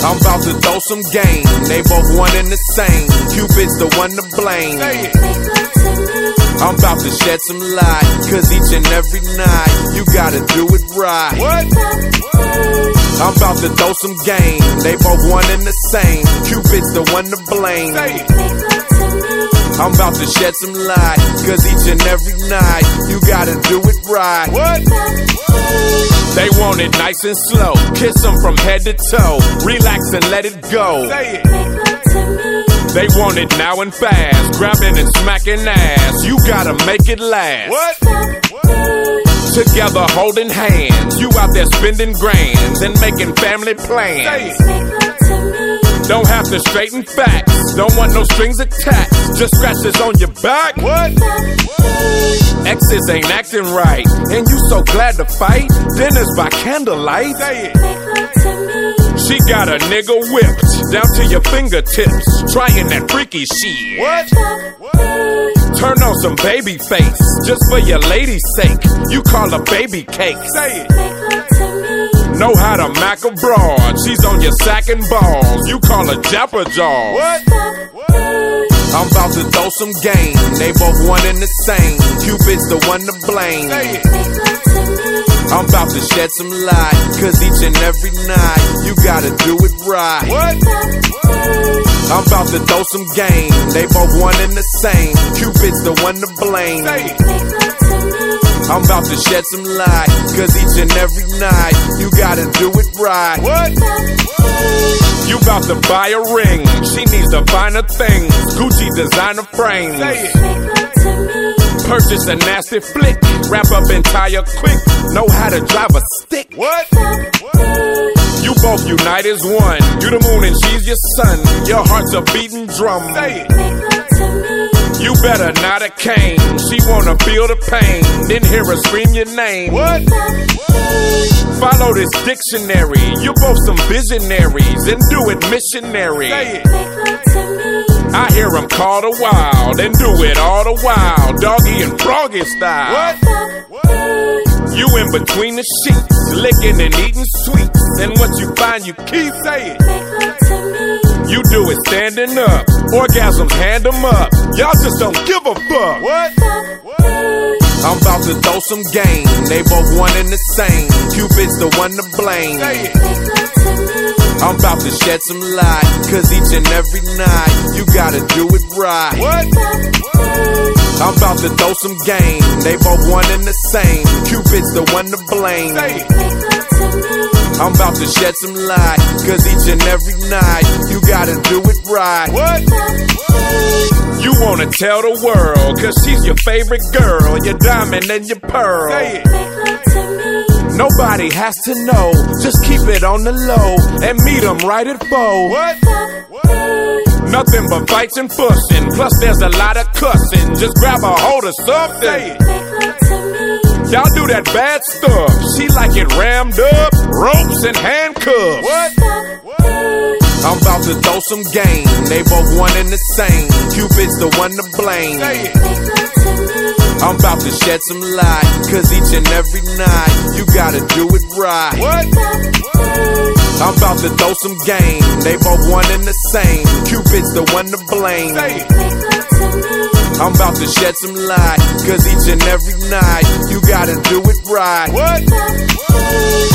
I'm about to throw some game. They both one and the same. Cupid's the one to blame. I'm about to shed some light, cause each and every night you gotta do it right. What? I'm about to throw some game. They both one and the same. Cupid's the one to blame. I'm about to shed some light, cause each and every night you gotta do it right. What? They want it nice and slow. Kiss them from head to toe. Relax and let it go. Say it. They want it now and fast. Grabbing and smacking ass. You gotta make it last. What? Together holding hands. You out there spending grands and making family Say plans. it. Don't have to straighten facts. Don't want no strings attached. Just scratches on your back. What? Exes ain't acting right, and you so glad to fight. Dinners by candlelight. Say it. She got a nigga whipped down to your fingertips, trying that freaky shit. What? Turn on some baby face, just for your lady's sake. You call her baby cake. Say it. Know how to mac a broad. She's on your sack and balls. You call her Japper Jaws. What? I'm about to throw some game. They both one and the same. Cupid's the one to blame. Say it. I'm about to shed some light, cause each and every night you gotta do it right. What? I'm about to throw some game. They both one and the same. Cupid's the one to blame. Say it. I'm about to shed some light, cause each and every night you gotta do it right. What? You about to buy a ring. She needs the finer things. Gucci designer frames. Say it. Purchase a nasty flick. Wrap up and tie her quick. Know how to drive a stick. What? You both unite as one. You the moon and she's your sun. Your heart's a beating drum. Say it. You better not a cane. She wanna feel the pain, then hear her scream your name. What? Follow this dictionary. You both some visionaries and do it missionary. Say it. I hear them call the wild and do it all the while, doggy and froggy style. What? You in between the sheets, licking and eating sweets, and what you find you keep. Say it. You do it standing up, orgasms hand them up. Y'all just don't give a fuck. What? I'm about to throw some game. They both one and the same. Cupid's the one to blame. Say it. I'm about to shed some light, cause each and every night you gotta do it right. What? I'm about to throw some game. They both one and the same. Cupid's the one to blame. Say it. I'm about to shed some light, cause each and every night you gotta do it right. What? You wanna tell the world, cause she's your favorite girl, your diamond and your pearl. Say it. Nobody has to know, just keep it on the low and meet them right at 4. What? Nothing but fights and fussing, plus there's a lot of cussing. Just grab a hold of something. Say it. Y'all do that bad stuff. She like it rammed up, ropes and handcuffs. What? I'm about to throw some game. They both one and the same. Cupid's the one to blame. Say it. I'm about to shed some light, cause each and every night you gotta do it right. What? I'm about to throw some game. They both one and the same. Cupid's the one to blame. Say it. I'm about to shed some light, cause each and every night you gotta do it right. What?